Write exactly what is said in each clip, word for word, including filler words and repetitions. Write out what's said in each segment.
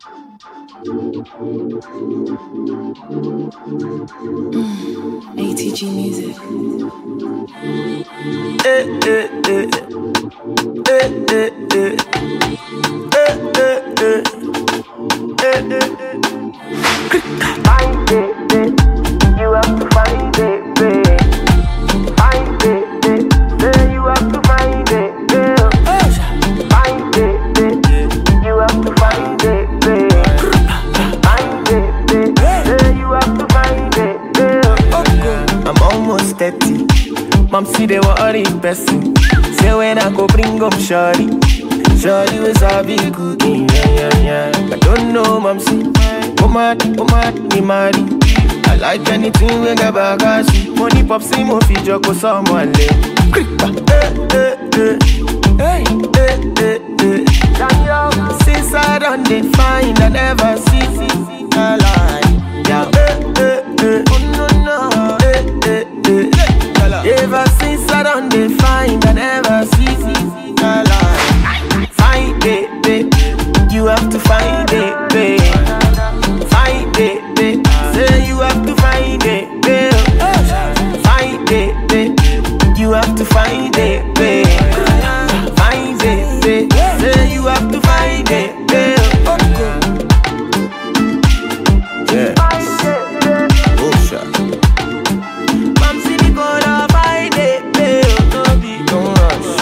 Mm, A T G Music. Eh, eh, eh. Eh, eh, eh. Eh, eh, eh. Eh, eh, eh. Find it, eh. You have to find it, eh. Find it, eh. Say you have to find it, eh. Find it, eh. You have to find it, eh. Find it, eh. Say you have to find it, eh. I'm almost thirty. Mom see they were already person. Say when I go bring up shorty, shorty was a big cookie, yeah, yeah, yeah. I don't know, mom see. Oh mad, oh mad, me marry. I like anything with a bagage. Money pop see mo fi joko someone le. Creeper, eh, eh, eh. Hey, eh, eh, eh. Since I done they find I never see, see, see a lie. Yeah, eh, eh, eh. Oh no, no, eh, eh, eh. Ever since I done they find I never see, see, see a lie. Find it, babe. You have to find it, babe. Find it, babe. Say you have to find it, babe. Find it, babe. You have to find it, babe. Find it, babe. Say you have to find it, babe. Yeah. Oh, shot. Mom see the gonna find it, babe. Don't be, don't rush.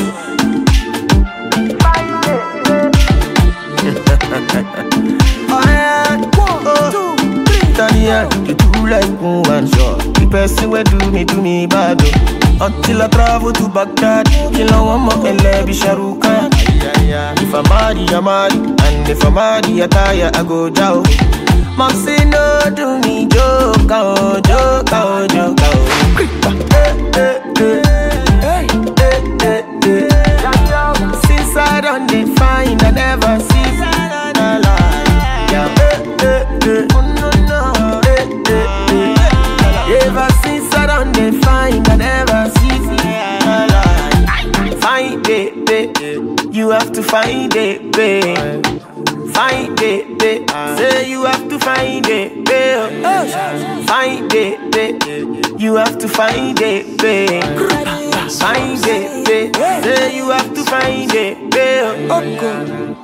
Find it, babe. Oh, yeah. One, two, three. Tanya, you do like one shot. The person will do me, do me bad. Until I travel to Baghdad, kill a woman and let me Sharuka. If I'm married, I'm married. And if I'm married, I tire, I go down. Mom say no to me, joke, oh, joke, oh, joke, oh. Eh, eh, eh. Hey, eh, eh, eh. Since I done they find, I never see a lie. Yeah, eh, eh, eh. Oh, no, no, eh, eh, eh. Ever since I done they find, I never see a lie. Find it, babe. You have to find it, babe. Find it, babe. Say you have to find it, babe. Find it, babe. You have to find it, babe. Find it, babe. Say you have to find it, babe.